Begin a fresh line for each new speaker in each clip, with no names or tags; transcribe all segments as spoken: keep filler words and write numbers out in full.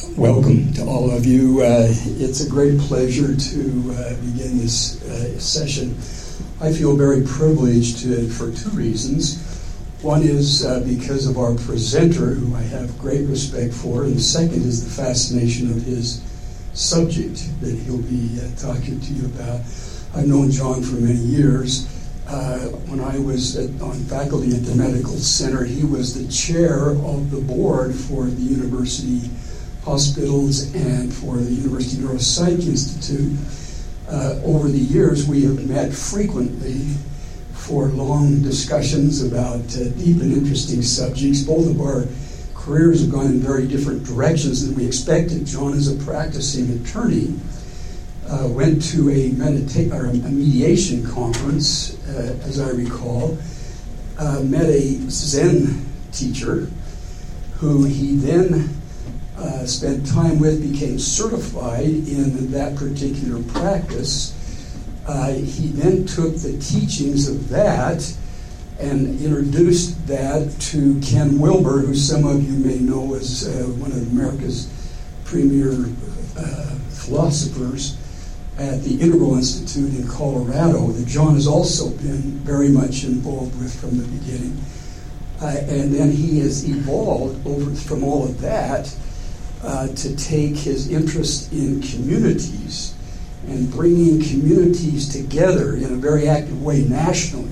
Welcome to all of you. Uh, it's a great pleasure to uh, begin this uh, session. I feel very privileged to, for two reasons. One is uh, because of our presenter, who I have great respect for, and the second is the fascination of his subject that he'll be uh, talking to you about. I've known John for many years. Uh, when I was at, on faculty at the Medical Center, he was the chair of the board for the university hospitals and for the University Neuropsych Institute. Uh, over the years, we have met frequently for long discussions about uh, deep and interesting subjects. Both of our careers have gone in very different directions than we expected. John is a practicing attorney. Uh, went to a, medita- or a mediation conference, uh, as I recall, uh, met a Zen teacher who he then uh, spent time with, became certified in that particular practice. Uh, he then took the teachings of that and introduced that to Ken Wilber, who some of you may know as uh, one of America's premier uh, philosophers at the Integral Institute in Colorado, that John has also been very much involved with from the beginning. Uh, and then he has evolved over from all of that uh, to take his interest in communities and bringing communities together in a very active way nationally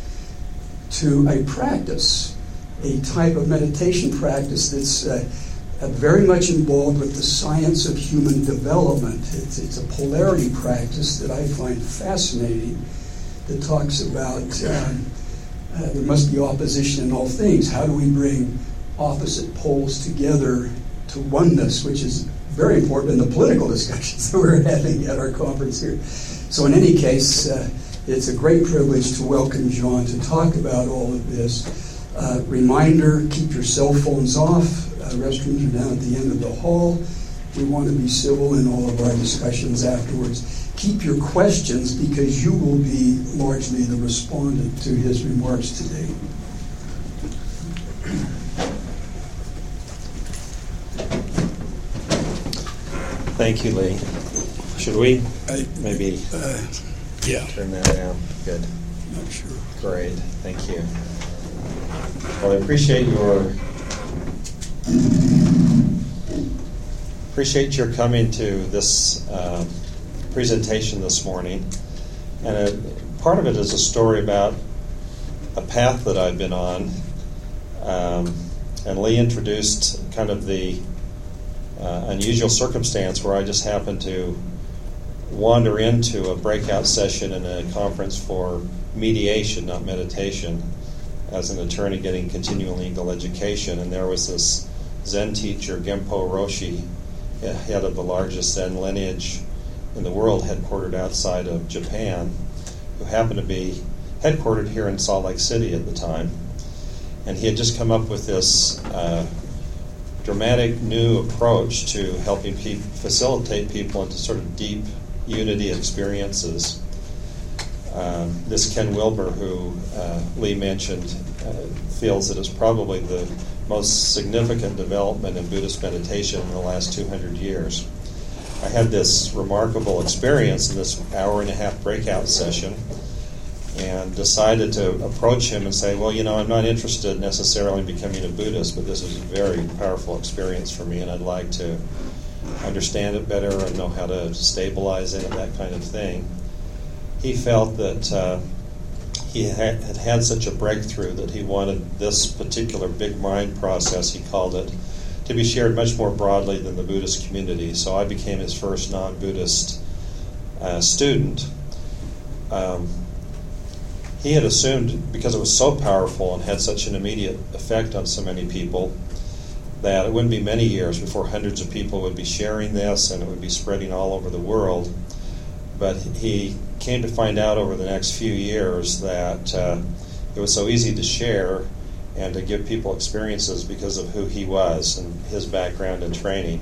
to a practice, a type of meditation practice that's uh, Uh, very much involved with the science of human development. It's, it's a polarity practice that I find fascinating that talks about um, uh, there must be opposition in all things. How do we bring opposite poles together to oneness, which is very important in the political discussions that we're having at our conference here. So in any case, uh, it's a great privilege to welcome John to talk about all of this. Uh, reminder, keep your cell phones off. Uh, restrooms are down at the end of the hall. We want to be civil in all of our discussions afterwards. Keep your questions because you will be largely the respondent to his remarks today.
Thank you, Lee. Should we
I,
maybe
uh, yeah.
turn that down? Good.
Not sure.
Great. Thank you. Well, I appreciate your appreciate your coming to this uh, presentation this morning. And a, part of it is a story about a path that I've been on. Um, and Lee introduced kind of the uh, unusual circumstance where I just happened to wander into a breakout session in a conference for mediation, not meditation, as an attorney getting continuing legal education. And there was this Zen teacher, Genpo Roshi, head of the largest Zen lineage in the world, headquartered outside of Japan, who happened to be headquartered here in Salt Lake City at the time. And he had just come up with this uh, dramatic new approach to helping pe- facilitate people into sort of deep unity experiences. Um, this Ken Wilber, who uh, Lee mentioned, uh, feels that it's probably the most significant development in Buddhist meditation in the last two hundred years. I had this remarkable experience in this hour and a half breakout session and decided to approach him and say, well, you know, I'm not interested necessarily in becoming a Buddhist, but this is a very powerful experience for me and I'd like to understand it better and know how to stabilize it and that kind of thing. He felt that uh, he had, had had such a breakthrough that he wanted this particular big mind process, he called it, to be shared much more broadly than the Buddhist community. So I became his first non-Buddhist uh, student. Um, he had assumed, because it was so powerful and had such an immediate effect on so many people, that it wouldn't be many years before hundreds of people would be sharing this and it would be spreading all over the world. But he came to find out over the next few years that uh, it was so easy to share and to give people experiences because of who he was and his background and training.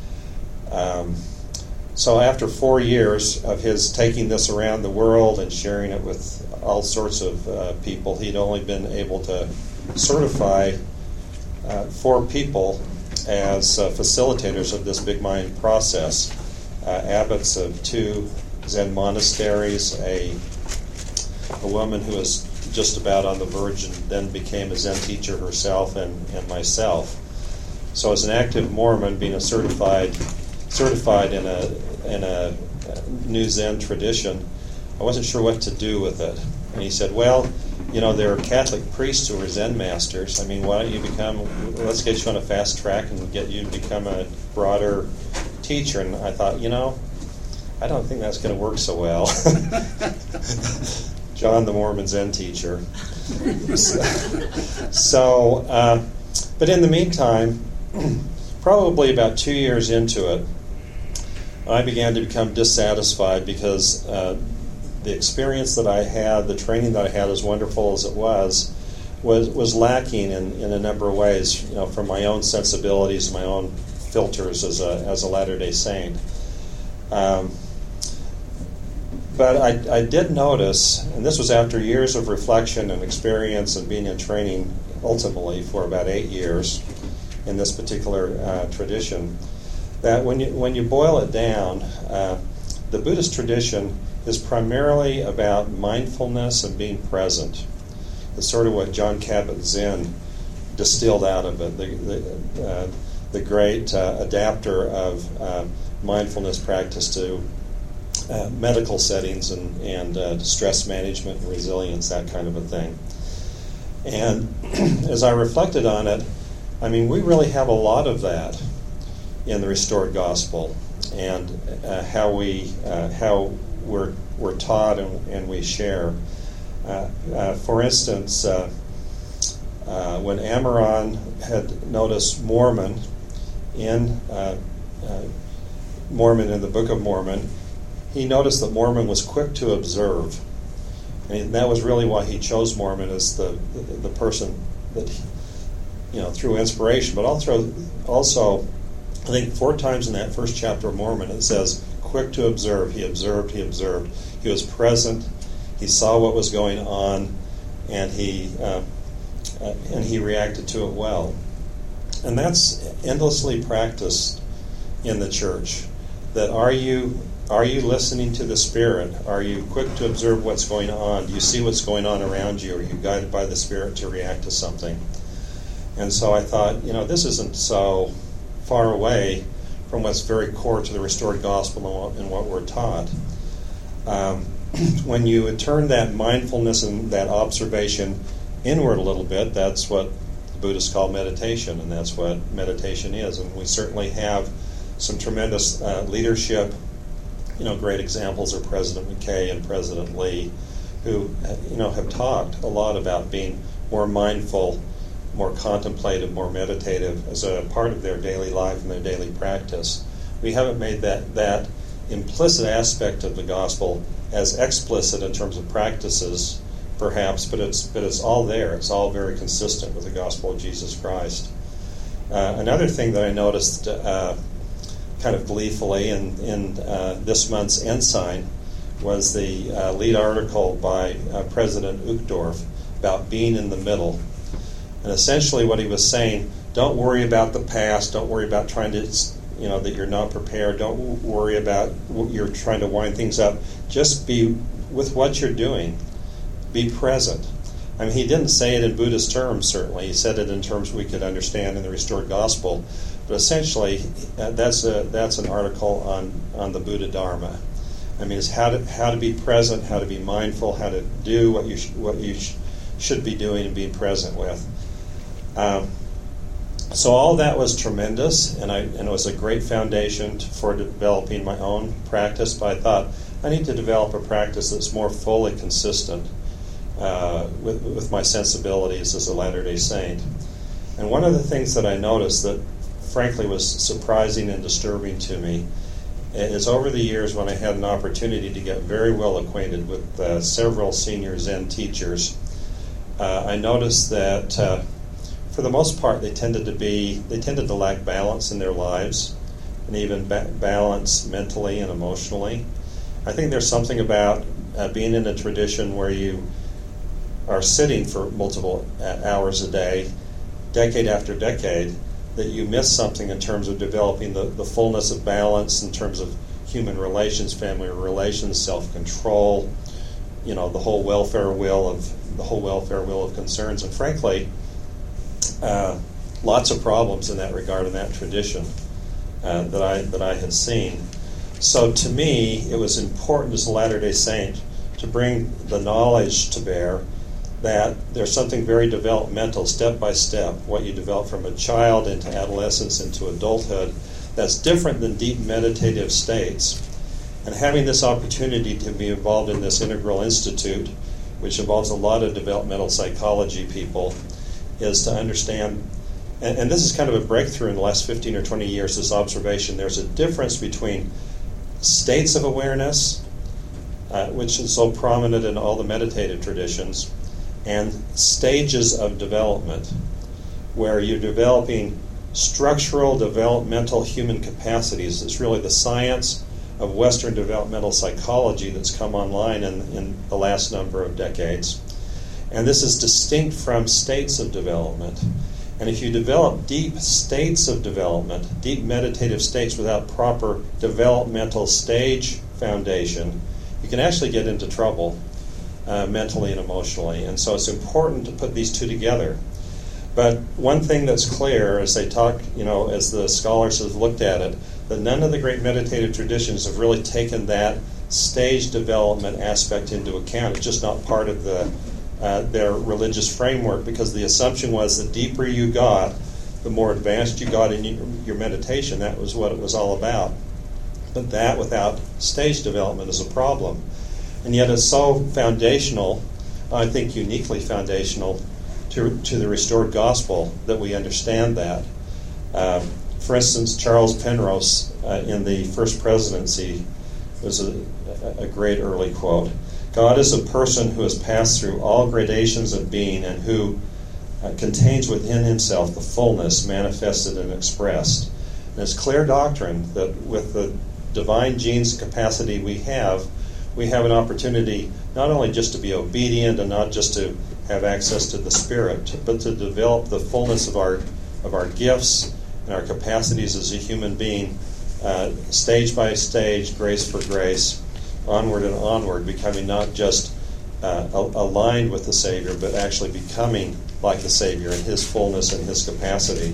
Um, so after four years of his taking this around the world and sharing it with all sorts of uh, people, he'd only been able to certify uh, four people as uh, facilitators of this Big Mind process. Uh, abbots of two Zen monasteries, a, a woman who was just about on the verge and then became a Zen teacher herself, and, and myself. So as an active Mormon, being a certified certified in a in a new Zen tradition, I wasn't sure what to do with it. And he said, well, you know, there are Catholic priests who are Zen masters. I mean, why don't you become, let's get you on a fast track and get you to become a broader teacher. And I thought, you know, I don't think that's going to work so well. John the Mormon Zen teacher. so, uh, but in the meantime, probably about two years into it, I began to become dissatisfied because uh, the experience that I had, the training that I had, as wonderful as it was, was was lacking in, in a number of ways. You know, from my own sensibilities, my own filters as a as a Latter-day Saint. Um, but I, I did notice, and this was after years of reflection and experience and being in training, ultimately for about eight years in this particular uh, tradition, that when you when you boil it down, uh, the Buddhist tradition is primarily about mindfulness and being present. It's sort of what Jon Kabat-Zinn distilled out of it, the the, uh, the great uh, adapter of uh, mindfulness practice to uh, medical settings and, and uh, stress management and resilience, that kind of a thing. And as I reflected on it, I mean, we really have a lot of that in the Restored Gospel, and uh, how we uh, how we're we're taught and, and we share. Uh, uh, for instance, uh, uh, when Amaron had noticed Mormon in uh, uh, Mormon in the Book of Mormon, he noticed that Mormon was quick to observe, and that was really why he chose Mormon as the the, the person that he, you know, through inspiration. But also, also, I think four times in that first chapter of Mormon it says, quick to observe. He observed, he observed. He was present. He saw what was going on, and he uh, uh, and he reacted to it well. And that's endlessly practiced in the church. That are you are you listening to the Spirit? Are you quick to observe what's going on? Do you see what's going on around you? Are you guided by the Spirit to react to something? And so I thought, you know, this isn't so far away from what's very core to the Restored Gospel and what, and what we're taught. Um, when you turn that mindfulness and that observation inward a little bit, that's what the Buddhists call meditation, and that's what meditation is. And we certainly have some tremendous uh, leadership. You know, great examples are President McKay and President Lee, who, you know, have talked a lot about being more mindful, more contemplative, more meditative as a part of their daily life and their daily practice. We haven't made that that implicit aspect of the gospel as explicit in terms of practices, perhaps, but it's but it's all there. It's all very consistent with the gospel of Jesus Christ. Uh, another thing that I noticed uh, kind of gleefully in, in uh, this month's Ensign was the uh, lead article by uh, President Uchtdorf about being in the middle. And essentially what he was saying, don't worry about the past, don't worry about trying to, you know, that you're not prepared, don't worry about you're trying to wind things up. Just be with what you're doing. Be present. I mean, he didn't say it in Buddhist terms, certainly. He said it in terms we could understand in the Restored Gospel. But essentially, uh, that's a that's an article on, on the Buddha Dharma. I mean, it's how to how to be present, how to be mindful, how to do what you sh- what you sh- should be doing and being present with. Um, so all that was tremendous, and I and it was a great foundation to, for developing my own practice. But I thought I need to develop a practice that's more fully consistent uh, with with my sensibilities as a Latter-day Saint. And one of the things that I noticed that, frankly, was surprising and disturbing to me is over the years when I had an opportunity to get very well acquainted with uh, several senior Zen teachers, uh, I noticed that. Uh, For the most part, they tended to be they tended to lack balance in their lives, and even ba- balance mentally and emotionally. I think there's something about uh, being in a tradition where you are sitting for multiple uh, hours a day, decade after decade, that you miss something in terms of developing the, the fullness of balance in terms of human relations, family relations, self-control, you know, the whole welfare will of the whole welfare will of concerns, and frankly, uh, lots of problems in that regard in that tradition uh, that I that I had seen. So to me, it was important as a Latter-day Saint to bring the knowledge to bear that there's something very developmental, step by step, what you develop from a child into adolescence into adulthood, that's different than deep meditative states. And having this opportunity to be involved in this Integral Institute, which involves a lot of developmental psychology people, is to understand, and, and this is kind of a breakthrough in the last fifteen or twenty years, this observation, there's a difference between states of awareness, uh, which is so prominent in all the meditative traditions, and stages of development, where you're developing structural developmental human capacities. It's really the science of Western developmental psychology that's come online in, in the last number of decades. And this is distinct from states of development. And if you develop deep states of development, deep meditative states without proper developmental stage foundation, you can actually get into trouble uh, mentally and emotionally. And so it's important to put these two together. But one thing that's clear as they talk, you know, as the scholars have looked at it, that none of the great meditative traditions have really taken that stage development aspect into account. It's just not part of the uh, their religious framework, because the assumption was the deeper you got, the more advanced you got in your, your meditation. That was what it was all about. But that without stage development is a problem. And yet it's so foundational, I think uniquely foundational, to, to the restored gospel that we understand that. Um, for instance, Charles Penrose uh, in the First Presidency was a, a great early quote. God is a person who has passed through all gradations of being and who uh, contains within himself the fullness manifested and expressed. And it's clear doctrine that with the divine genes capacity we have, we have an opportunity not only just to be obedient and not just to have access to the Spirit, but to develop the fullness of our of our gifts and our capacities as a human being, uh, stage by stage, grace for grace, onward and onward, becoming not just uh, aligned with the Savior, but actually becoming like the Savior in His fullness and His capacity,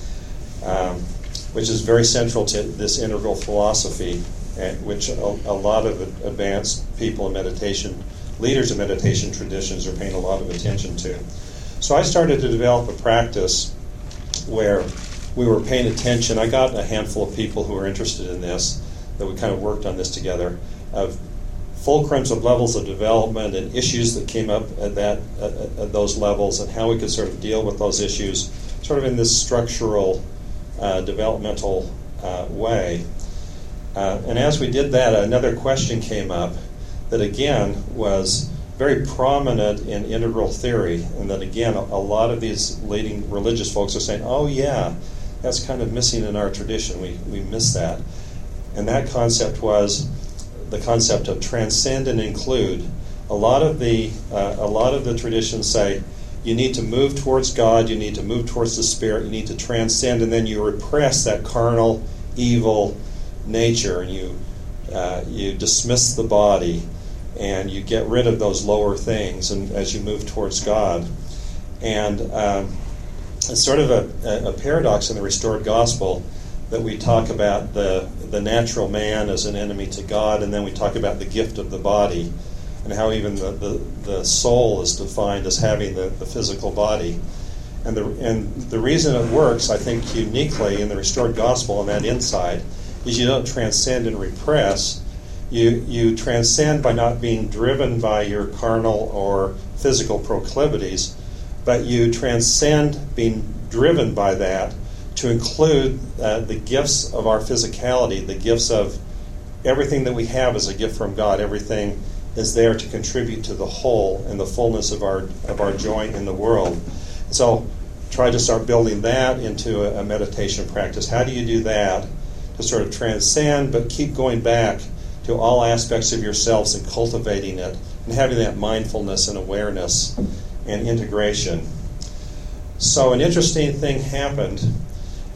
um, which is very central to this integral philosophy, and which a, a lot of advanced people in meditation, leaders of meditation traditions, are paying a lot of attention to. So I started to develop a practice where we were paying attention. I got a handful of people who were interested in this, that we kind of worked on this together, of fulcrums of levels of development and issues that came up at that at, at those levels, and how we could sort of deal with those issues sort of in this structural uh, developmental uh, way. Uh, and as we did that, another question came up that again was very prominent in integral theory, and that again a, a lot of these leading religious folks are saying, oh yeah, that's kind of missing in our tradition. We we miss that. And that concept was the concept of transcend and include. A lot of the uh, a lot of the traditions say you need to move towards God, you need to move towards the Spirit, you need to transcend, and then you repress that carnal, evil nature, and you uh, you dismiss the body, and you get rid of those lower things, and as you move towards God. And um, it's sort of a, a paradox in the restored gospel that we talk about the the natural man as an enemy to God, and then we talk about the gift of the body, and how even the, the, the soul is defined as having the, the physical body. And the and the reason it works, I think, uniquely in the restored gospel and that insight, is you don't transcend and repress. You you transcend by not being driven by your carnal or physical proclivities, but you transcend being driven by that to include uh, the gifts of our physicality, the gifts of everything that we have is a gift from God. Everything is there to contribute to the whole and the fullness of our of our joy in the world. So try to start building that into a, a meditation practice. How do you do that? To sort of transcend, but keep going back to all aspects of yourselves and cultivating it, and having that mindfulness and awareness and integration. So an interesting thing happened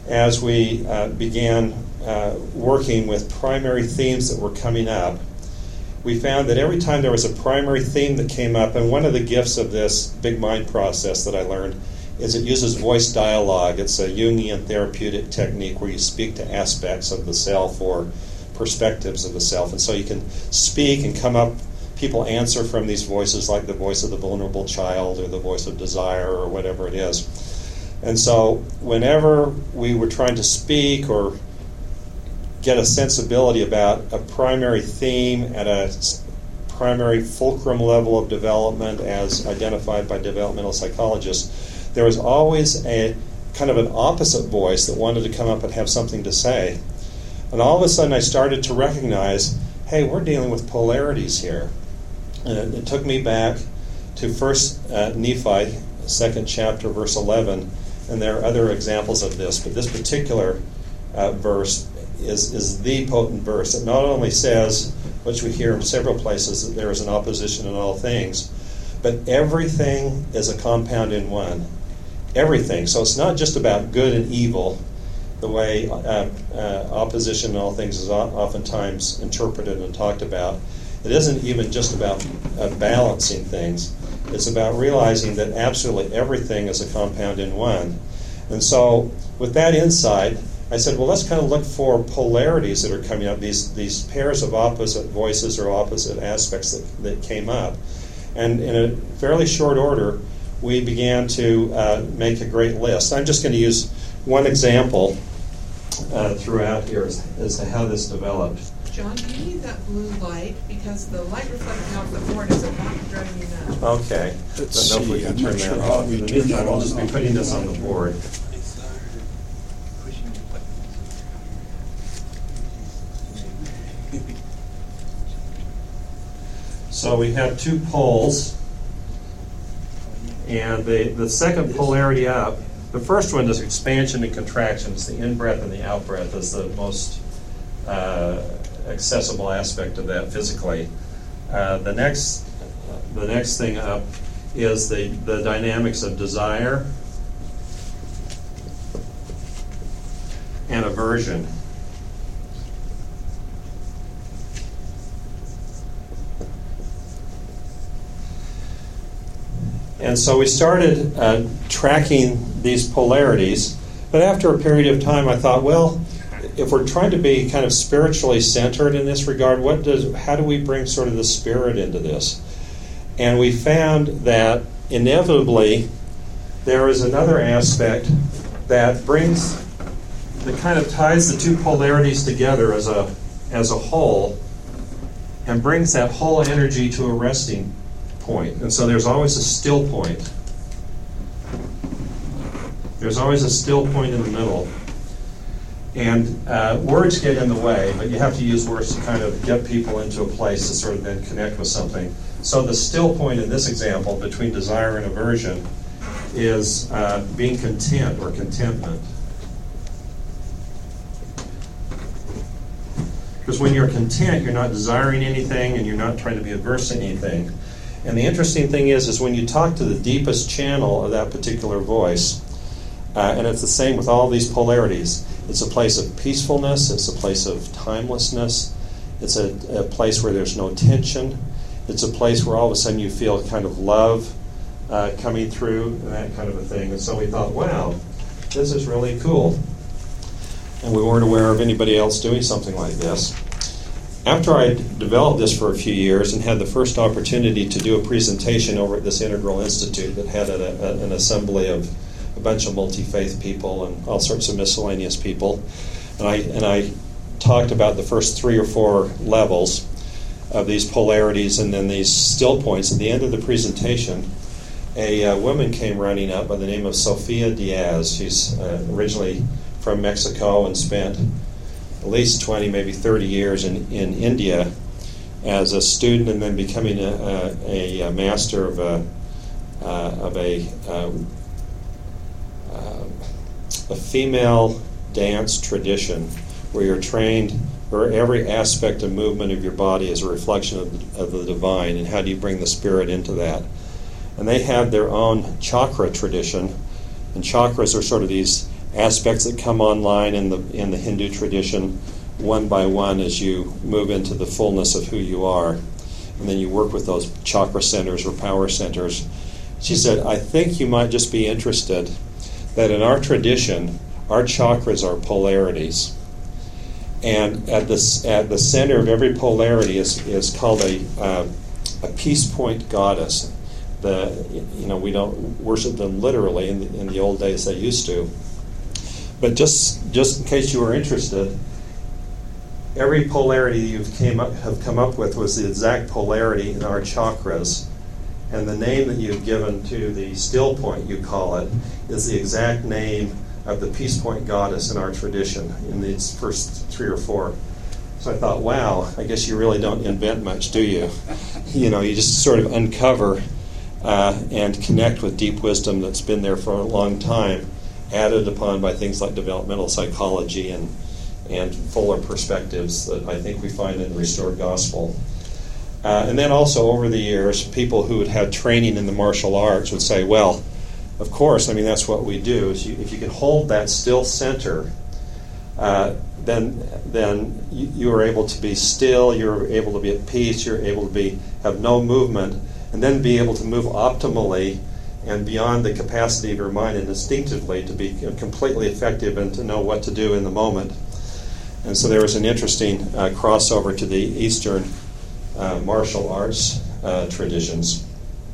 as we uh, began uh, working with primary themes that were coming up, we found that every time there was a primary theme that came up, and one of the gifts of this big mind process that I learned is it uses voice dialogue. It's a Jungian therapeutic technique where you speak to aspects of the self or perspectives of the self. And so you can speak and come up, people answer from these voices, like the voice of the vulnerable child or the voice of desire or whatever it is. And so whenever we were trying to speak or get a sensibility about a primary theme at a primary fulcrum level of development as identified by developmental psychologists, there was always a kind of an opposite voice that wanted to come up and have something to say. And all of a sudden I started to recognize, hey, we're dealing with polarities here. And it, it took me back to First uh, Nephi, second chapter, verse eleven, and there are other examples of this, but this particular uh, verse is, is the potent verse. It not only says, which we hear in several places, that there is an opposition in all things, but everything is a compound in one. Everything. So it's not just about good and evil, the way uh, uh, opposition in all things is oftentimes interpreted and talked about. It isn't even just about uh, balancing things. It's about realizing that absolutely everything is a compound in one. And so with that insight, I said, well, let's kind of look for polarities that are coming up, these these pairs of opposite voices or opposite aspects that, that came up. And in a fairly short order, we began to uh, make a great list. I'm just going to use one example uh, throughout here as, as to how this developed.
John, do you need that blue light? Because the light reflecting off the board is about driving you nuts.
Okay.
Let's
Don't know if we
see.
can
I'm
turn
not
that
sure
off.
how
In
we
the
turn
meantime,
that
I'll just be
on.
putting this on the board. So we have two poles, and the, the second polarity up, the first one is expansion and contraction. It's the in-breath and the out-breath is the most uh, accessible aspect of that physically. Uh, the next the next thing up is the, the dynamics of desire and aversion. And so we started uh, tracking these polarities, but after a period of time I thought, well, if we're trying to be kind of spiritually centered in this regard, what does how do we bring sort of the spirit into this? And we found that inevitably there is another aspect that brings, that kind of ties the two polarities together as a as a whole and brings that whole energy to a resting point. And so there's always a still point. There's always a still point in the middle. And uh, words get in the way, but you have to use words to kind of get people into a place to sort of then connect with something. So the still point in this example between desire and aversion is uh, being content or contentment. Because when you're content, you're not desiring anything and you're not trying to be averse to anything. And the interesting thing is, is when you talk to the deepest channel of that particular voice, uh, and it's the same with all these polarities, it's a place of peacefulness, it's a place of timelessness, it's a, a place where there's no tension, it's a place where all of a sudden you feel kind of love uh, coming through, and that kind of a thing. And so we thought, wow, this is really cool. And we weren't aware of anybody else doing something like this. After I developed this for a few years and had the first opportunity to do a presentation over at this Integral Institute that had a, a, an assembly of a bunch of multi-faith people and all sorts of miscellaneous people, and I and I talked about the first three or four levels of these polarities and then these still points. At the end of the presentation, a uh, woman came running up by the name of Sofia Diaz. She's uh, originally from Mexico and spent at least twenty, maybe thirty years in, in India as a student, and then becoming a, a, a master of a uh, of a uh, uh, a female dance tradition, where you're trained, where every aspect of movement of your body is a reflection of, of the divine, and how do you bring the spirit into that? And they have their own chakra tradition, and chakras are sort of these aspects that come online in the in the Hindu tradition one by one as you move into the fullness of who you are. And then you work with those chakra centers or power centers. She said, I think you might just be interested that in our tradition, our chakras are polarities. And at the, at the center of every polarity is, is called a, uh, a peace point goddess. The, you know, we don't worship them literally in the, in the old days they used to. But just just in case you were interested, every polarity you've came up, have come up with was the exact polarity in our chakras. And the name that you've given to the still point, you call it, is the exact name of the peace point goddess in our tradition in these first three or four. So I thought, wow, I guess you really don't invent much, do you? You know, you just sort of uncover uh, and connect with deep wisdom that's been there for a long time, added upon by things like developmental psychology and and fuller perspectives that I think we find in the Restored Gospel. Uh, and then also over the years, people who had had training in the martial arts would say, well, of course, I mean, that's what we do. Is you, if you can hold that still center, uh, then then you, you are able to be still, you're able to be at peace, you're able to be have no movement, and then be able to move optimally and beyond the capacity of your mind and instinctively to be completely effective and to know what to do in the moment. And so there was an interesting uh, crossover to the Eastern uh, martial arts uh, traditions.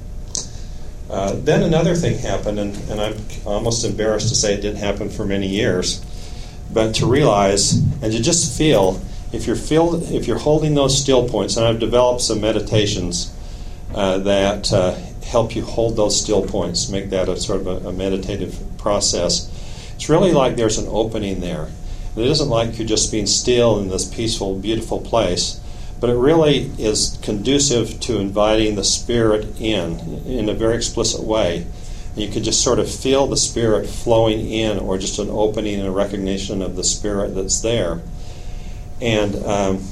Uh, then another thing happened, and, and I'm almost embarrassed to say it didn't happen for many years, but to realize and to just feel, if you're feel, if you're holding those still points, and I've developed some meditations uh, that uh, help you hold those still points, make that a sort of a, a meditative process. It's really like there's an opening there. And it isn't like you're just being still in this peaceful, beautiful place, but it really is conducive to inviting the Spirit in, in a very explicit way. And you can just sort of feel the Spirit flowing in, or just an opening and a recognition of the Spirit that's there. And um,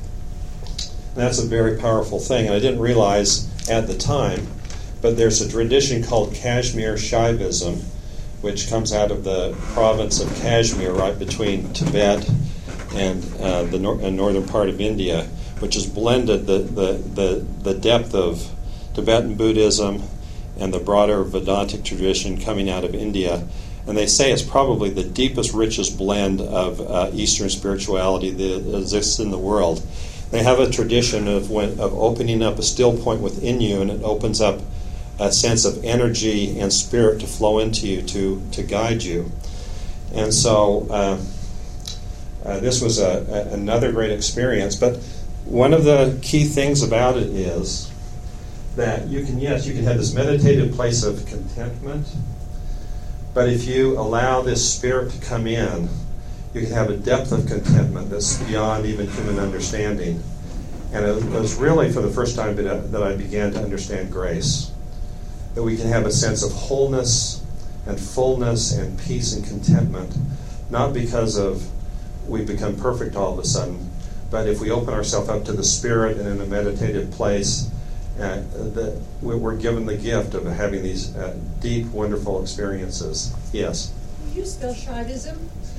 that's a very powerful thing. And I didn't realize at the time, but there's a tradition called Kashmir Shaivism, which comes out of the province of Kashmir, right between Tibet and uh, the nor- and northern part of India, which has blended the, the, the, the depth of Tibetan Buddhism and the broader Vedantic tradition coming out of India. And they say it's probably the deepest, richest blend of uh, Eastern spirituality that exists in the world. They have a tradition of when, of opening up a still point within you, and it opens up a sense of energy and spirit to flow into you, to, to guide you. And so uh, uh, this was a, a, another great experience. But one of the key things about it is that you can, yes, you can have this meditative place of contentment, but if you allow this spirit to come in, you can have a depth of contentment that's beyond even human understanding. And it was really for the first time that I began to understand grace. That we can have a sense of wholeness and fullness and peace and contentment, not because of we become perfect all of a sudden, but if we open ourselves up to the Spirit and in a meditative place, uh, that we're given the gift of having these uh, deep, wonderful experiences. Yes?
Will you spell Shaivism?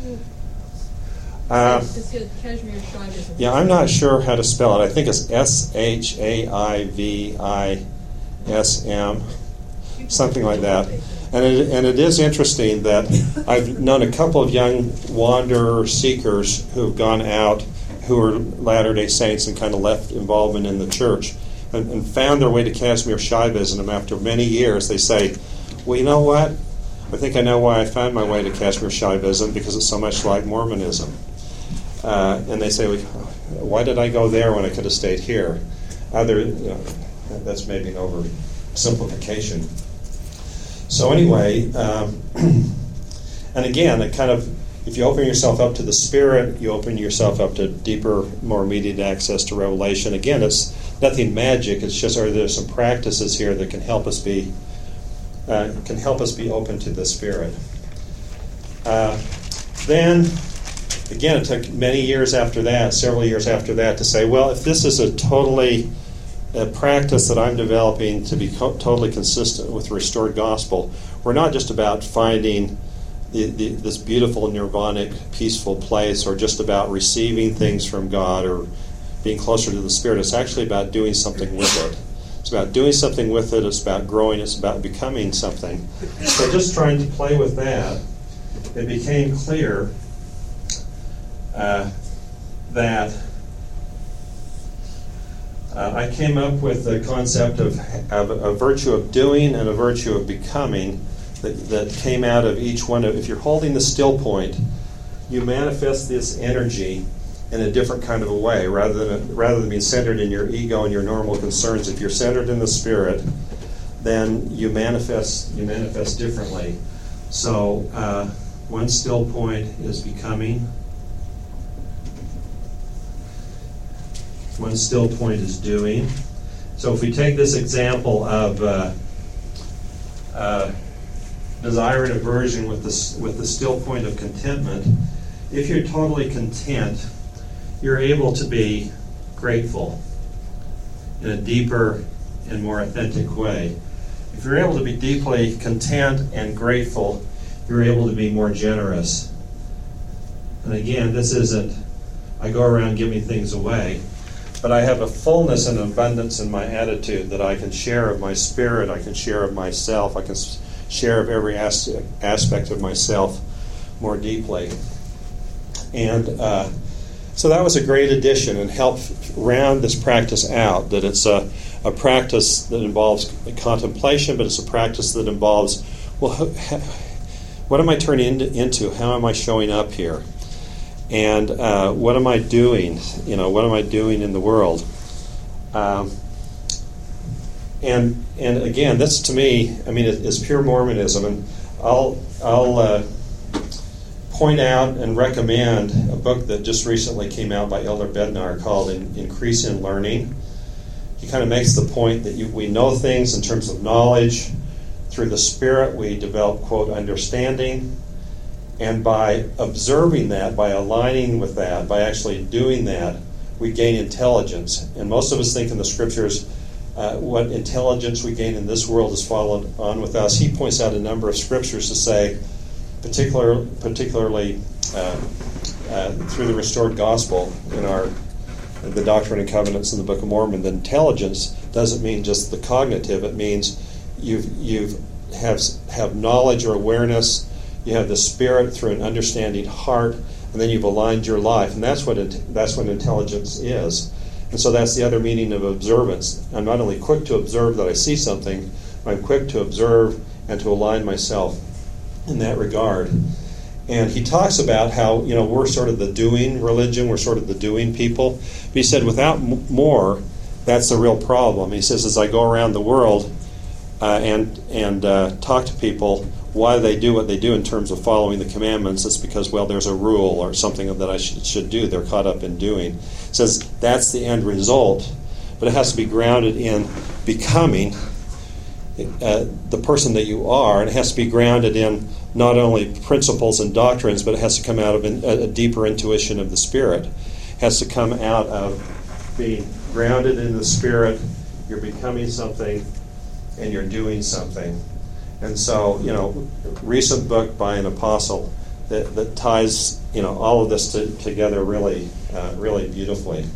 Uh,
it's a Kashmir Shaivism.
Yeah, I'm not sure how to spell it. I think it's S H A I V I S M. Something like that. And it, and it is interesting that I've known a couple of young wanderer seekers who have gone out, who are Latter-day Saints and kind of left involvement in the church, and, and found their way to Kashmir Shaivism. After many years, they say, well, you know what? I think I know why I found my way to Kashmir Shaivism, because it's so much like Mormonism. Uh, and they say, why did I go there when I could have stayed here? Other, you know, that's maybe an oversimplification. So anyway, um, and again, it kind of, if you open yourself up to the Spirit, you open yourself up to deeper, more immediate access to revelation. Again, it's nothing magic. It's just, or there's some practices here that can help us be, uh, can help us be open to the Spirit. Uh, then, again, it took many years after that, several years after that, to say, well, if this is a totally a practice that I'm developing to be co- totally consistent with Restored Gospel, we're not just about finding the, the, this beautiful nirvanic, peaceful place, or just about receiving things from God or being closer to the Spirit. It's actually about doing something with it. It's about doing something with it. It's about growing. It's about becoming something. So just trying to play with that, it became clear uh, that uh, I came up with the concept of, of a virtue of doing and a virtue of becoming that, that came out of each one. Of, if you're holding the still point, you manifest this energy in a different kind of a way, rather than rather than being centered in your ego and your normal concerns. If you're centered in the Spirit, then you manifest you manifest differently. So uh, one still point is becoming. One still point is doing. So if we take this example of uh, uh, desire and aversion with the with the still point of contentment, if you're totally content, you're able to be grateful in a deeper and more authentic way. If you're able to be deeply content and grateful, you're able to be more generous. And again, this isn't, I go around giving things away, but I have a fullness and abundance in my attitude that I can share of my spirit, I can share of myself, I can share of every as- aspect of myself more deeply. And uh, so that was a great addition and helped round this practice out, that it's a, a practice that involves contemplation, but it's a practice that involves, well, what am I turning into? How am I showing up here? And uh, what am I doing? You know, what am I doing in the world? Um, and and again, this to me, I mean, it, it's pure Mormonism, and I'll I'll uh, point out and recommend a book that just recently came out by Elder Bednar called In, Increase in Learning. He kind of makes the point that you, we know things in terms of knowledge. Through the Spirit, we develop, quote, understanding. And by observing that, by aligning with that, by actually doing that, we gain intelligence. And most of us think in the Scriptures, uh, what intelligence we gain in this world is followed on with us. He points out a number of Scriptures to say, particular, particularly uh, uh, through the restored gospel in our the Doctrine and Covenants in the Book of Mormon, that intelligence doesn't mean just the cognitive. It means you've you've have have knowledge or awareness. You have the Spirit through an understanding heart, and then you've aligned your life, and that's what it, that's what intelligence is. And so that's the other meaning of observance. I'm not only quick to observe that I see something, I'm quick to observe and to align myself in that regard. And he talks about how, you know, we're sort of the doing religion, we're sort of the doing people. But he said without m- more, that's the real problem. He says as I go around the world uh, and and uh, talk to people, why they do what they do in terms of following the commandments, it's because, well, there's a rule or something that I should, should do. They're caught up in doing. It says that's the end result, but it has to be grounded in becoming uh, the person that you are, and it has to be grounded in not only principles and doctrines, but it has to come out of a, a deeper intuition of the Spirit. It has to come out of being grounded in the Spirit. You're becoming something, and you're doing something. And so, you know, recent book by an apostle that, that ties, you know, all of this to, together really, uh, really beautifully.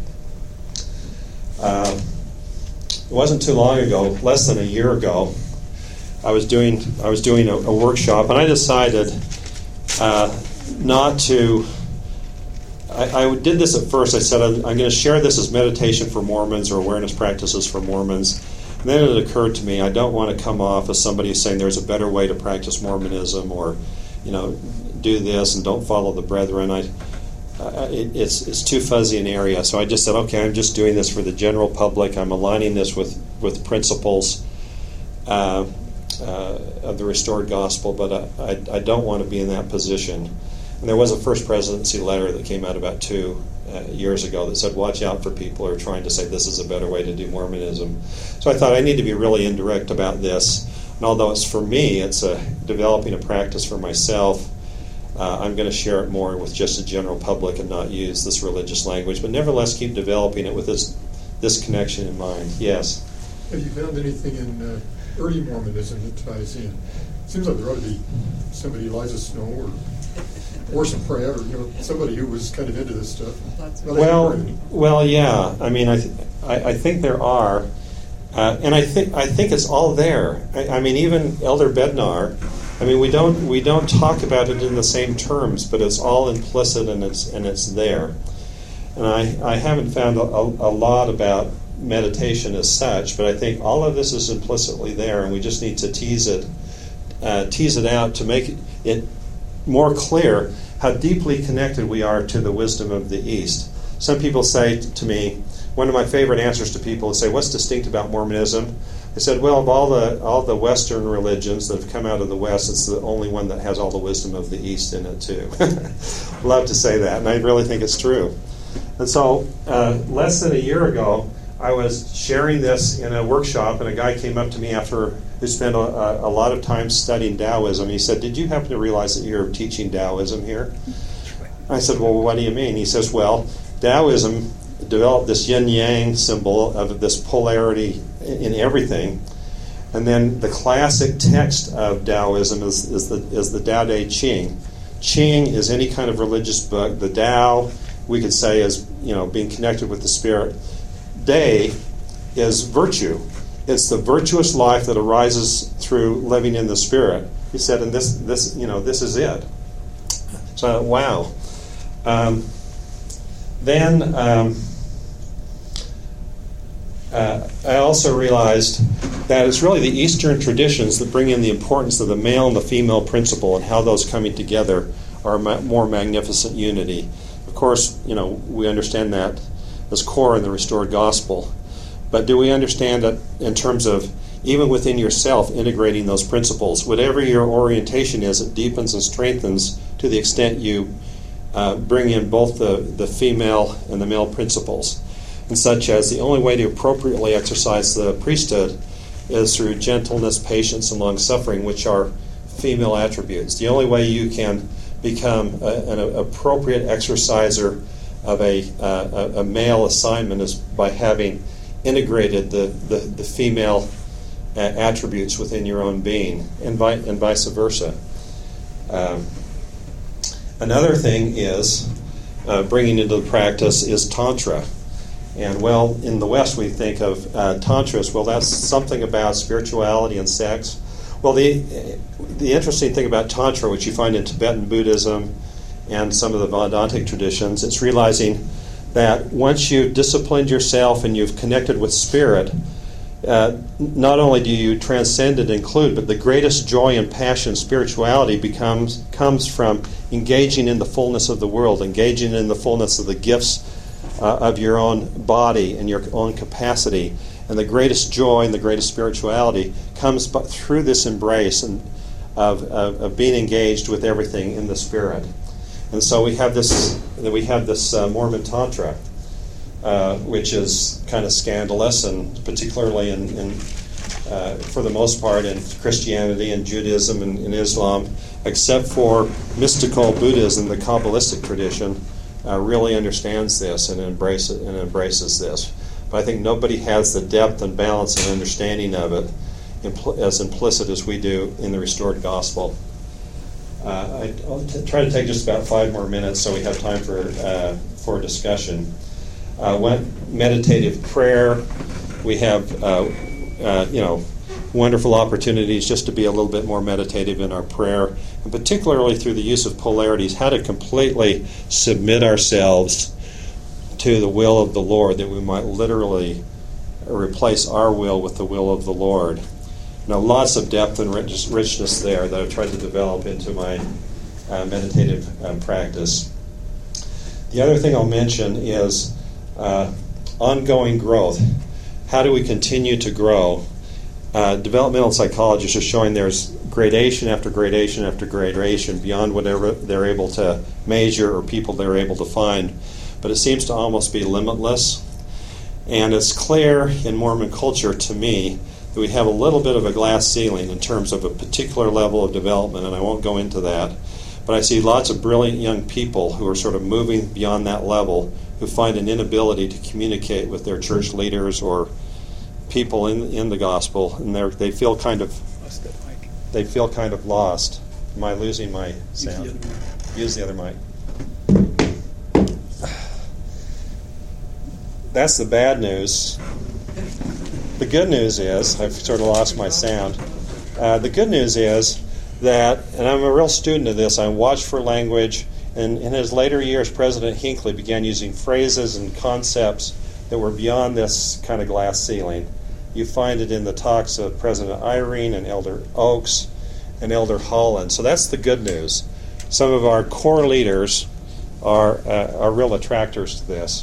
Uh, it wasn't too long ago, less than a year ago, I was doing I was doing a, a workshop, and I decided uh, not to. I, I did this at first. I said I'm, I'm going to share this as meditation for Mormons or awareness practices for Mormons. And then it occurred to me, I don't want to come off as somebody saying there's a better way to practice Mormonism, or, you know, do this and don't follow the brethren. I, uh, it, it's it's too fuzzy an area. So I just said, okay, I'm just doing this for the general public. I'm aligning this with, with principles uh, uh, of the restored gospel, but I, I, I don't want to be in that position. And there was a First Presidency letter that came out about two uh, years ago that said, watch out for people who are trying to say this is a better way to do Mormonism. So I thought I need to be really indirect about this. And although it's for me, it's a, developing a practice for myself, uh, I'm going to share it more with just the general public and not use this religious language, but nevertheless keep developing it with this, this connection in mind. Yes?
Have you found anything in uh, early Mormonism that ties in? seems like there ought to be somebody, Eliza Snow or Orson Pratt, or you know, somebody who was kind of into this stuff.
Well, well, yeah. I mean, I, th- I, I think there are, uh, and I think I think it's all there. I, I mean, even Elder Bednar. I mean, we don't we don't talk about it in the same terms, but it's all implicit and it's and it's there. And I, I haven't found a, a, a lot about meditation as such, but I think all of this is implicitly there, and we just need to tease it, uh, tease it out to make it more clear how deeply connected we are to the wisdom of the East. Some people say to me, one of my favorite answers to people is say, "What's distinct about Mormonism?" I said, well, of all the all the Western religions that have come out of the West, it's the only one that has all the wisdom of the East in it too. Love to say that, and I really think it's true. And so, uh, less than a year ago, I was sharing this in a workshop, and a guy came up to me after who spent a, a lot of time studying Taoism. He said, "Did you happen to realize that you're teaching Taoism here?" I said, "Well, what do you mean?" He says, "Well, Taoism developed this yin-yang symbol of this polarity in everything, and then the classic text of Taoism is, is the is the Tao Te Ching. Ching is any kind of religious book. The Tao, we could say, is you know being connected with the spirit. Te is virtue. It's the virtuous life that arises through living in the spirit." He said, "And this this you know this is it." So wow. Um, then. Um, Uh, I also realized that it's really the Eastern traditions that bring in the importance of the male and the female principle and how those coming together are a ma- more magnificent unity. Of course, you know, we understand that as core in the restored gospel. But do we understand that in terms of even within yourself integrating those principles? Whatever your orientation is, it deepens and strengthens to the extent you uh, bring in both the, the female and the male principles. And such as the only way to appropriately exercise the priesthood is through gentleness, patience, and long-suffering, which are female attributes. The only way you can become a, an appropriate exerciser of a, uh, a male assignment is by having integrated the, the, the female uh, attributes within your own being, and, vi- and vice versa. Um, another thing is, uh, bringing into the practice is Tantra. And, well, in the West we think of uh, Tantra as, well, that's something about spirituality and sex. Well, the the interesting thing about Tantra, which you find in Tibetan Buddhism and some of the Vedantic traditions, it's realizing that once you've disciplined yourself and you've connected with spirit, uh, not only do you transcend and include, but the greatest joy and passion, spirituality, becomes comes from engaging in the fullness of the world, engaging in the fullness of the gifts Uh, of your own body and your own capacity. And the greatest joy and the greatest spirituality comes but through this embrace and of, of, of being engaged with everything in the spirit. And so we have this we have this uh, Mormon Tantra, uh, which is kind of scandalous, and particularly in, in uh, for the most part in Christianity and Judaism and in Islam, except for mystical Buddhism, the Kabbalistic tradition, Uh, really understands this and embrace it and embraces this. But I think nobody has the depth and balance and understanding of it impl- as implicit as we do in the restored gospel. Uh, I, I'll t- try to take just about five more minutes so we have time for uh, for discussion. Uh, one, meditative prayer. We have uh, uh, you know wonderful opportunities just to be a little bit more meditative in our prayer, and particularly through the use of polarities, how to completely submit ourselves to the will of the Lord, that we might literally replace our will with the will of the Lord. Now, lots of depth and rich, richness there that I've tried to develop into my uh, meditative uh, practice. The other thing I'll mention is uh, ongoing growth. How do we continue to grow? Uh, developmental psychologists are showing there's gradation after gradation after gradation beyond whatever they're able to measure or people they're able to find. But it seems to almost be limitless. And it's clear in Mormon culture to me that we have a little bit of a glass ceiling in terms of a particular level of development, and I won't go into that. But I see lots of brilliant young people who are sort of moving beyond that level, who find an inability to communicate with their church leaders or people in in the gospel, and they they feel kind of they feel kind of lost. Am I losing my sound? Use the other mic. That's the bad news. The good news is, I've sort of lost my sound. Uh, the good news is that, and I'm a real student of this, I watched for language, and in his later years, President Hinckley began using phrases and concepts that were beyond this kind of glass ceiling. You find it in the talks of President Eyring and Elder Oaks and Elder Holland. So that's the good news. Some of our core leaders are uh, are real attractors to this.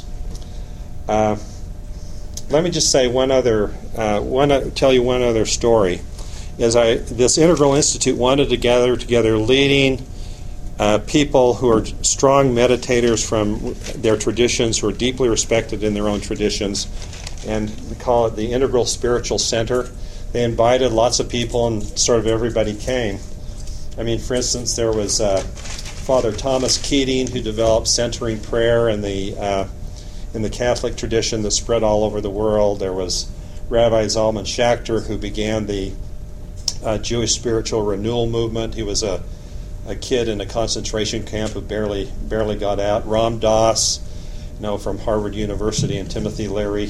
Uh, let me just say one other, uh, one uh, tell you one other story. Is I this Integral Institute wanted to gather together leading uh, people who are strong meditators from their traditions, who are deeply respected in their own traditions, and we call it the Integral Spiritual Center. They invited lots of people, and sort of everybody came. I mean, for instance, there was uh, Father Thomas Keating, who developed centering prayer in the uh, in the Catholic tradition that spread all over the world. There was Rabbi Zalman Schachter, who began the uh, Jewish spiritual renewal movement. He was a, a kid in a concentration camp who barely barely got out. Ram Dass, you know, from Harvard University, and Timothy Leary,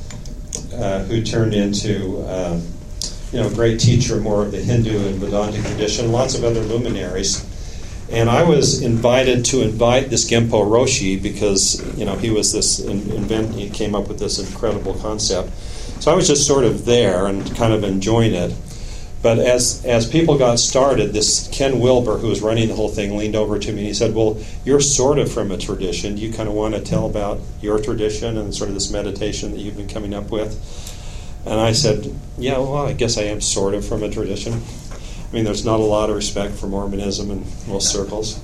uh, who turned into um, you know, a great teacher more of the Hindu and Vedantic tradition. Lots of other luminaries. And I was invited to invite this Genpo Roshi because, you know, he was this invent. He came up with this incredible concept. So I was just sort of there and kind of enjoying it. But as as people got started, this Ken Wilber, who was running the whole thing, leaned over to me and he said, "Well, you're sort of from a tradition. Do you kind of want to tell about your tradition and sort of this meditation that you've been coming up with?" And I said, "Yeah, well, I guess I am sort of from a tradition." I mean, there's not a lot of respect for Mormonism in most circles.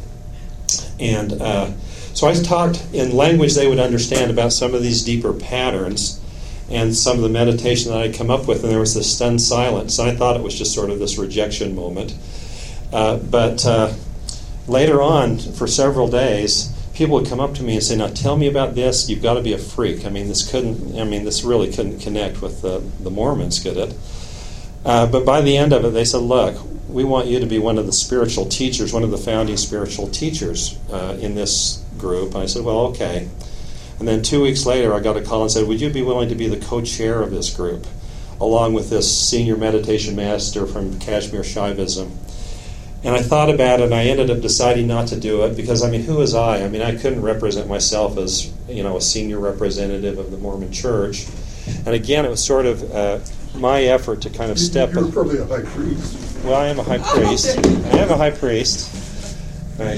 And uh, so I talked in language they would understand about some of these deeper patterns and some of the meditation that I'd come up with, and there was this stunned silence. I thought it was just sort of this rejection moment. Uh, but uh, later on, for several days, people would come up to me and say, "Now tell me about this. You've got to be a freak. I mean, this couldn't. I mean, this really couldn't connect with the, the Mormons, could it?" Uh, but by the end of it, they said, "Look, we want you to be one of the spiritual teachers, one of the founding spiritual teachers uh, in this group." And I said, "Well, okay." And then two weeks later, I got a call and said, "Would you be willing to be the co-chair of this group, along with this senior meditation master from Kashmir Shaivism?" And I thought about it, and I ended up deciding not to do it because, I mean, who was I? I mean, I couldn't represent myself as, you know, a senior representative of the Mormon Church. And again, it was sort of uh, my effort to kind of step...
You're probably a high priest.
Well, I am a high priest. I am a high priest. I,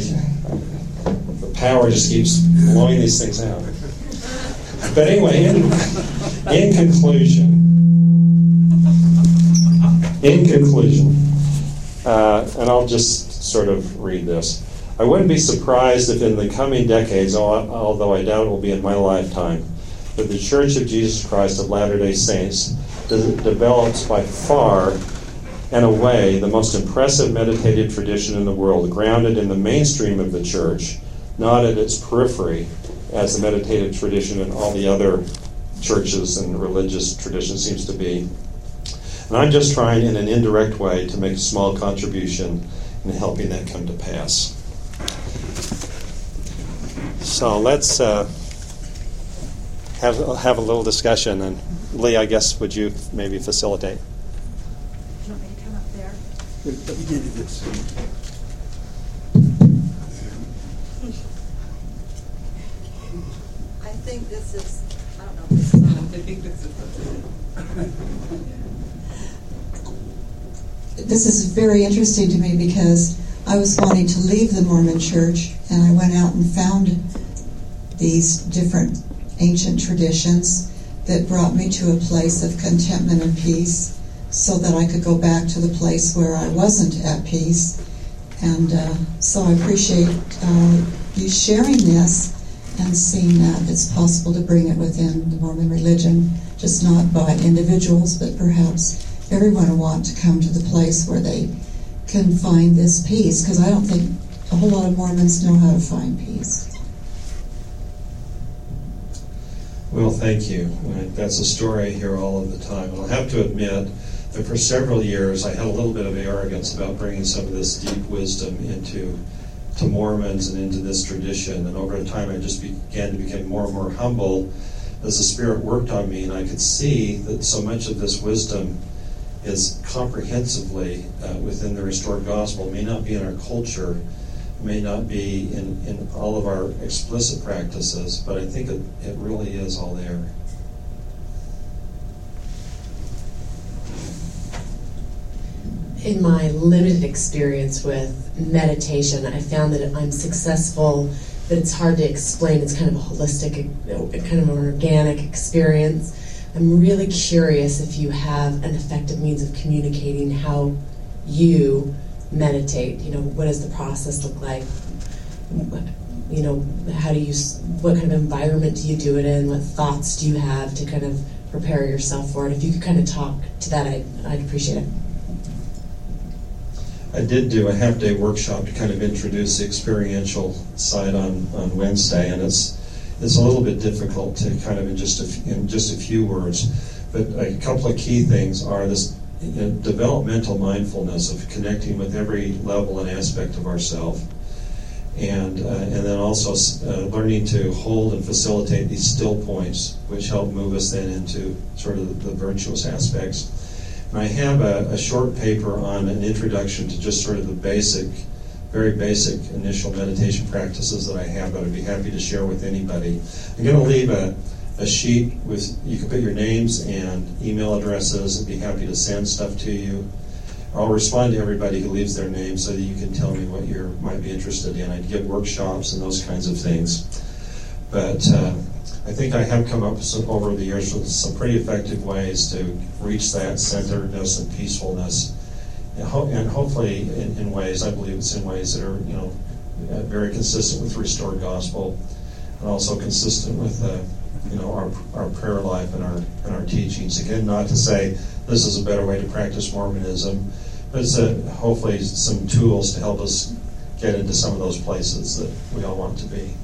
the power just keeps blowing these things out. But anyway, in, in conclusion, in conclusion, uh, and I'll just sort of read this. I wouldn't be surprised if in the coming decades, although I doubt it will be in my lifetime, that the Church of Jesus Christ of Latter-day Saints de- develops by far and away the most impressive meditative tradition in the world, grounded in the mainstream of the church, not at its periphery, as the meditative tradition in all the other churches and religious traditions seems to be. And I'm just trying in an indirect way to make a small contribution in helping that come to pass. So let's uh, have, have a little discussion. And Lee, I guess, would you maybe facilitate?
Do you want me to come up there?
Let me give you this.
I think this is, I don't know if this is on.
I think this is
This is very interesting to me because I was wanting to leave the Mormon Church, and I went out and found these different ancient traditions that brought me to a place of contentment and peace so that I could go back to the place where I wasn't at peace. And uh, so I appreciate uh, you sharing this and seeing that it's possible to bring it within the Mormon religion, just not by individuals, but perhaps everyone will want to come to the place where they can find this peace, because I don't think a whole lot of Mormons know how to find peace.
Well, thank you. That's a story I hear all of the time. And I'll have to admit But for several years, I had a little bit of arrogance about bringing some of this deep wisdom into to Mormons and into this tradition. And over time, I just began to become more and more humble as the Spirit worked on me, and I could see that so much of this wisdom is comprehensively uh, within the restored gospel. It may not be in our culture, it may not be in, in all of our explicit practices, but I think it, it really is all there.
In my limited experience with meditation, I found that I'm successful, but it's hard to explain. It's kind of a holistic, kind of an organic experience. I'm really curious if you have an effective means of communicating how you meditate. You know, what does the process look like? You know, how do you, what kind of environment do you do it in? What thoughts do you have to kind of prepare yourself for it? If you could kind of talk to that, I'd, I'd appreciate it.
I did do a half-day workshop to kind of introduce the experiential side on, on Wednesday, and it's it's a little bit difficult to kind of in just a, in just a few words. But a couple of key things are this, you know, developmental mindfulness of connecting with every level and aspect of ourself, and uh, and then also uh, learning to hold and facilitate these still points, which help move us then into sort of the, the virtuous aspects. And I have a, a short paper on an introduction to just sort of the basic, very basic initial meditation practices that I have that I'd be happy to share with anybody. I'm going to leave a, a sheet with, you can put your names and email addresses. I'd be happy to send stuff to you. I'll respond to everybody who leaves their name so that you can tell me what you might be interested in. I'd give workshops and those kinds of things. But uh, I think I have come up with some, over the years with some pretty effective ways to reach that centeredness and peacefulness, and, ho- and hopefully in, in ways, I believe it's in ways that are, you know, uh, very consistent with restored gospel, and also consistent with, uh, you know, our our prayer life and our and our teachings. Again, not to say this is a better way to practice Mormonism, but it's a, hopefully some tools to help us get into some of those places that we all want to be.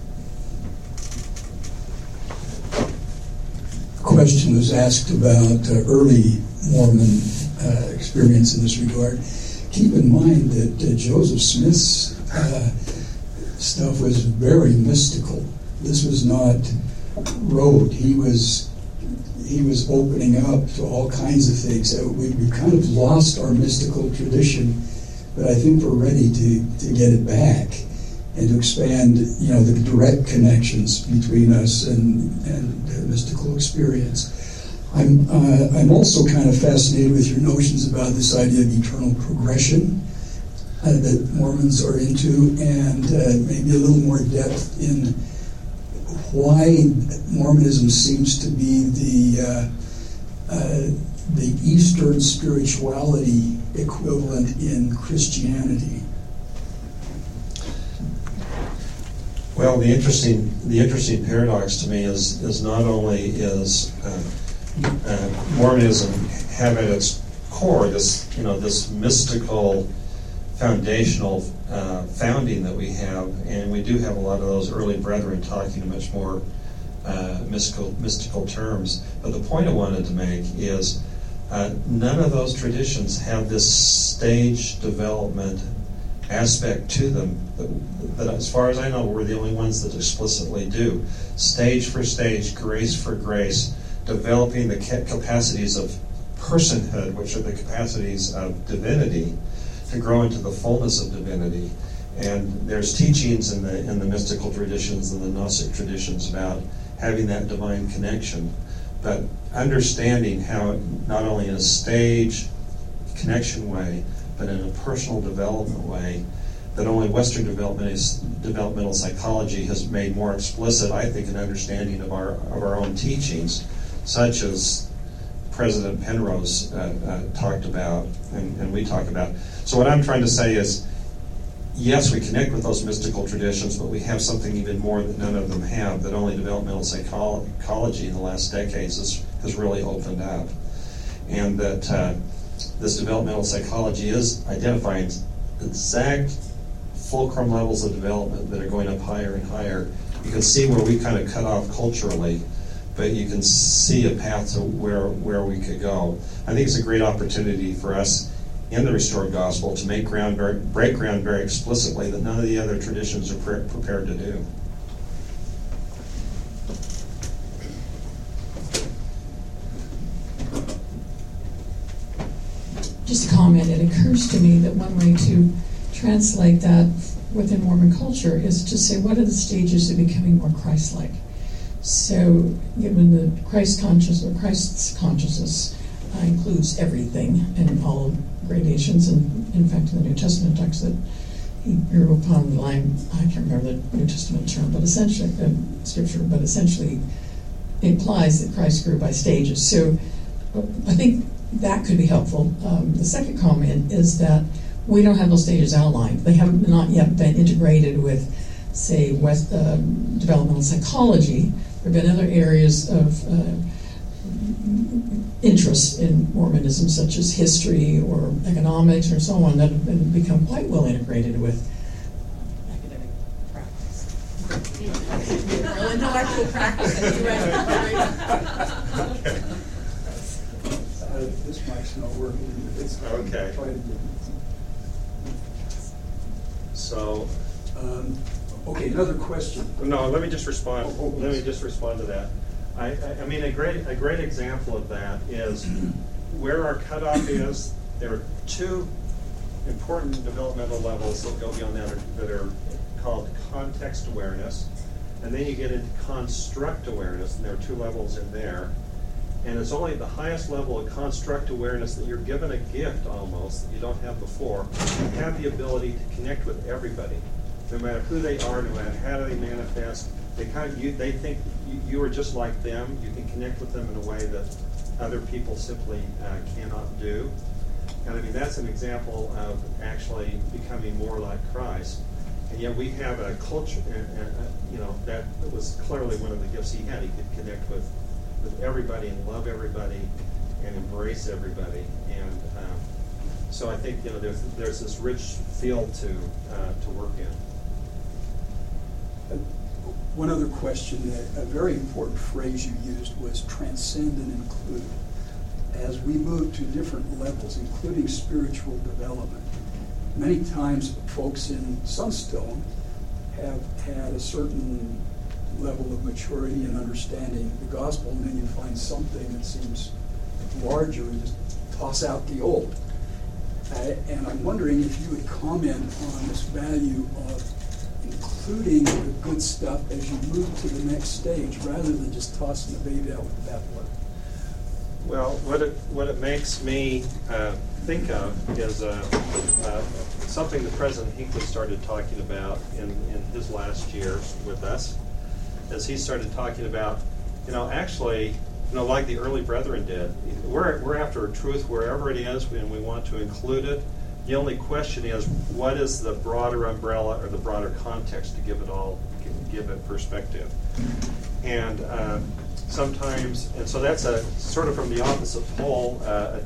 Question was asked about uh, early Mormon uh, experience in this regard. Keep in mind that uh, Joseph Smith's uh, stuff was very mystical. This was not rote. He was he was opening up to all kinds of things. Uh, we, we kind of lost our mystical tradition, but I think we're ready to, to get it back and to expand, you know, the direct connections between us and, and uh, mystical experience. I'm uh, I'm also kind of fascinated with your notions about this idea of eternal progression uh, that Mormons are into, and uh, maybe a little more depth in why Mormonism seems to be the uh, uh, the Eastern spirituality equivalent in Christianity.
Well, the interesting the interesting paradox to me is is not only is uh, uh, Mormonism have at its core this you know this mystical foundational uh, founding that we have, and we do have a lot of those early brethren talking in much more uh, mystical mystical terms. But the point I wanted to make is uh, none of those traditions have this stage development aspect to them that, that, as far as I know, we're the only ones that explicitly do. Stage for stage, grace for grace, developing the capacities of personhood, which are the capacities of divinity, to grow into the fullness of divinity. And there's teachings in the in the mystical traditions and the Gnostic traditions about having that divine connection, but understanding how not only in a stage connection way, but in a personal development way that only Western development is, developmental psychology has made more explicit, I think, an understanding of our of our own teachings, such as President Penrose uh, uh, talked about and, and we talk about. So what I'm trying to say is, yes, we connect with those mystical traditions, but we have something even more that none of them have, that only developmental psychology in the last decades has, has really opened up. And that uh, this developmental psychology is identifying exact fulcrum levels of development that are going up higher and higher. You can see where we kind of cut off culturally, but you can see a path to where where we could go. I think it's a great opportunity for us in the Restored Gospel to make ground, very, break ground very explicitly that none of the other traditions are pre- prepared to do.
Just a comment, it occurs to me that one way to translate that within Mormon culture is to say, what are the stages of becoming more Christ-like? So, given the Christ conscious or Christ's consciousness uh, includes everything and all gradations, and in fact, in the New Testament talks that he grew upon the line. I can't remember the New Testament term, but essentially, uh, scripture, but essentially implies that Christ grew by stages. So, uh, I think that could be helpful. Um, the second comment is that we don't have those stages outlined. They have not yet been integrated with, say, West, uh, developmental psychology. There have been other areas of uh, interest in Mormonism, such as history or economics or so on, that have been, become quite well integrated with academic practice.
Real intellectual practice.
Uh, this mic's not working. It's
Okay.
try to get-
So,
Um, okay, another question.
no, let me just respond.
Oh, oh,
let me
yes.
just respond to that. I, I, I mean, a great a great example of that is where our cutoff is. There are two important developmental levels that go beyond that are, that are called context awareness, and then you get into construct awareness, and there are two levels in there. And it's only the highest level of construct awareness that you're given a gift almost that you don't have before. You have the ability to connect with everybody, no matter who they are, no matter how they manifest. They kind of, you, they think you, you are just like them. You can connect with them in a way that other people simply uh, cannot do. And I mean, that's an example of actually becoming more like Christ. And yet we have a culture, uh, uh, you know, that was clearly one of the gifts he had. He could connect with with everybody and love everybody and embrace everybody. And um, so I think, you know, there's there's this rich field to uh, to work in.
Uh, One other question, that a very important phrase you used was transcend and include. As we move to different levels, including spiritual development, many times folks in Sunstone have had a certain level of maturity and understanding the gospel, and then you find something that seems larger and just toss out the old. Uh, and I'm wondering if you would comment on this value of including the good stuff as you move to the next stage, rather than just tossing the baby out with the bathwater.
Well, what it what it makes me uh, think of is uh, uh, something that President Hinckley started talking about in, in his last year with us. As he started talking about, you know, actually, you know, like the early brethren did, we're we're after a truth wherever it is, and we want to include it. The only question is, what is the broader umbrella or the broader context to give it all, give it perspective? And uh, sometimes, and so that's a sort of from the opposite pole, uh,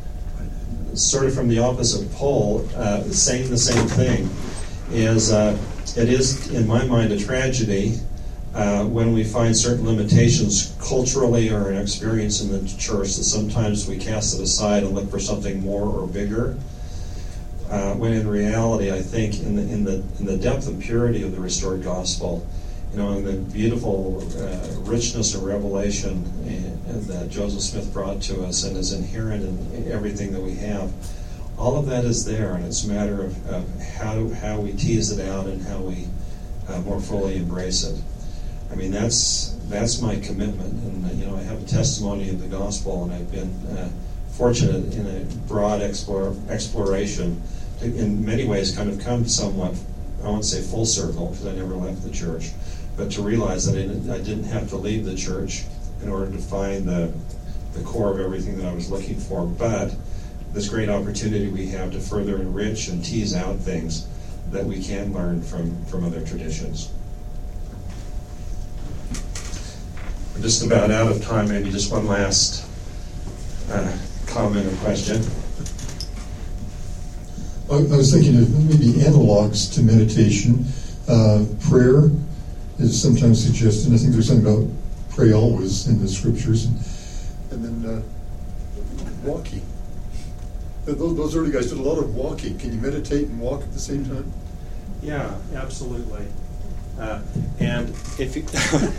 sort of from the opposite pole, uh, saying the same thing is uh, it is, in my mind, a tragedy. Uh, when we find certain limitations culturally or an experience in the church, that sometimes we cast it aside and look for something more or bigger. Uh, when in reality, I think in the in the in the depth and purity of the restored gospel, you know, and the beautiful uh, richness of revelation and, and that Joseph Smith brought to us and is inherent in everything that we have, all of that is there, and it's a matter of, of how how we tease it out and how we uh, more fully embrace it. I mean, that's that's my commitment, and uh, you know, I have a testimony of the gospel, and I've been uh, fortunate in a broad explore, exploration to, in many ways, kind of come somewhat, I won't say full circle, because I never left the church, but to realize that I didn't, I didn't have to leave the church in order to find the the core of everything that I was looking for, but this great opportunity we have to further enrich and tease out things that we can learn from, from other traditions. We're just about out of time. Maybe just one last uh, comment or question.
I, I was thinking of maybe analogs to meditation. Uh, prayer is sometimes suggested. I think there's something about pray always in the scriptures, and, and then uh, walking. Those, those early guys did a lot of walking. Can you meditate and walk at the same time?
Yeah, absolutely. Uh, and if you,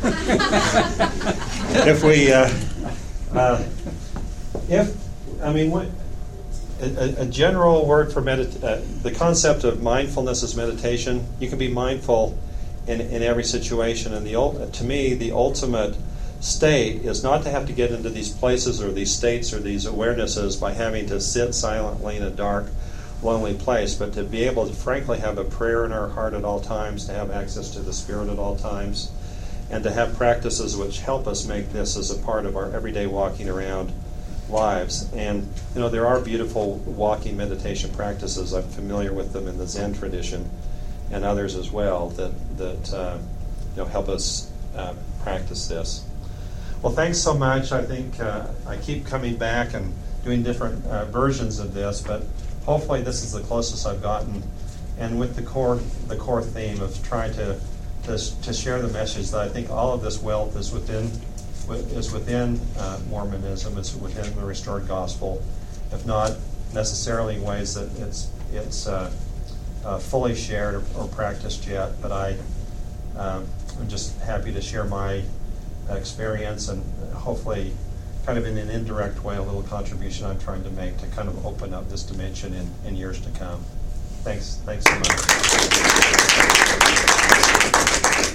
if we, uh, uh, if I mean, what, a, a general word for medit, uh, the concept of mindfulness is meditation. You can be mindful in in every situation, and the ul- to me, the ultimate state is not to have to get into these places or these states or these awarenesses by having to sit silently in a dark, lonely place, but to be able to frankly have a prayer in our heart at all times, to have access to the Spirit at all times, and to have practices which help us make this as a part of our everyday walking around lives. And you know, there are beautiful walking meditation practices. I'm familiar with them in the Zen tradition and others as well that that uh, you know help us uh, practice this. Well, thanks so much. I think uh, I keep coming back and doing different uh, versions of this, but hopefully this is the closest I've gotten, and with the core the core theme of trying to to, to share the message that I think all of this wealth is within is within uh, Mormonism, it's within the restored gospel, if not necessarily in ways that it's it's uh, uh, fully shared or, or practiced yet. But I um, I'm just happy to share my experience and hopefully kind of in an indirect way, a little contribution I'm trying to make to kind of open up this dimension in, in years to come. Thanks. Thanks so much.